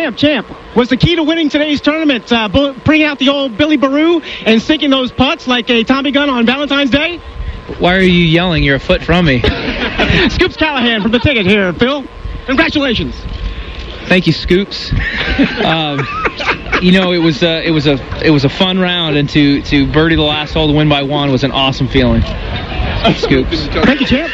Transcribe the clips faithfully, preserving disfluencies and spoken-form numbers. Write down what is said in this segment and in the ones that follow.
Champ, champ, was the key to winning today's tournament uh, bu- bringing out the old Billy Baroo and sinking those putts like a Tommy gun on Valentine's Day? Why are you yelling? You're a foot from me. Scoops Callahan from the ticket here, Phil. Congratulations. Thank you, Scoops. um, you know, it was uh, it was a it was a fun round, and to to birdie the last hole to win by one was an awesome feeling. Scoops. Thank you, champ.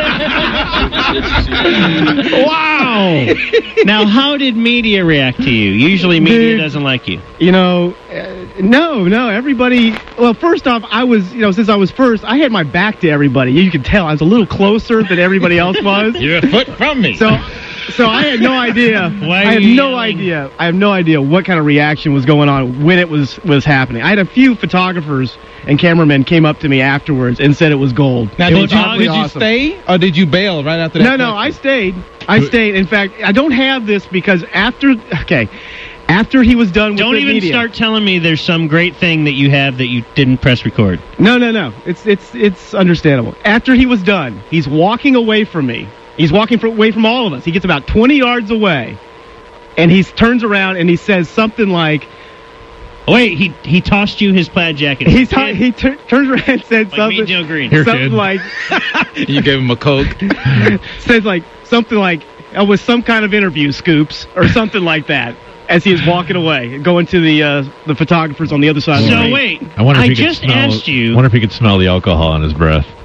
Wow. Now, how did media react to you? Usually media Dude, doesn't like you. You know, uh, no, no, everybody, well, first off, I was, you know, since I was first, I had my back to everybody. You could tell I was a little closer than everybody else was. You're a foot from me. So, so I had no idea. Why I are had you no yelling? idea. I have no idea what kind of reaction was going on when it was, was happening. I had a few photographers and cameramen came up to me afterwards and said it was gold. Now, it did, was you, awfully did you awesome. stay, or did you bail right after that? No, no, I stayed. I stayed. In fact, I don't have this because after, okay, after he was done with Don't the even media, start telling me there's some great thing that you have that you didn't press record. No, no, no. It's it's it's understandable. After he was done, he's walking away from me. He's walking from, away from all of us. He gets about twenty yards away, and he turns around and he says something like, Oh, wait, he he tossed you his plaid jacket. he t- he t- turns around and said like something, me, Joe Green. Here, something kid. like, You gave him a Coke. says like something like, it was some kind of interview, Scoops, or something like that. As he is walking away, going to the uh, the photographers on the other side of the So ring. wait, I wonder if I he could just smell, asked you. wonder if he could smell the alcohol in his breath.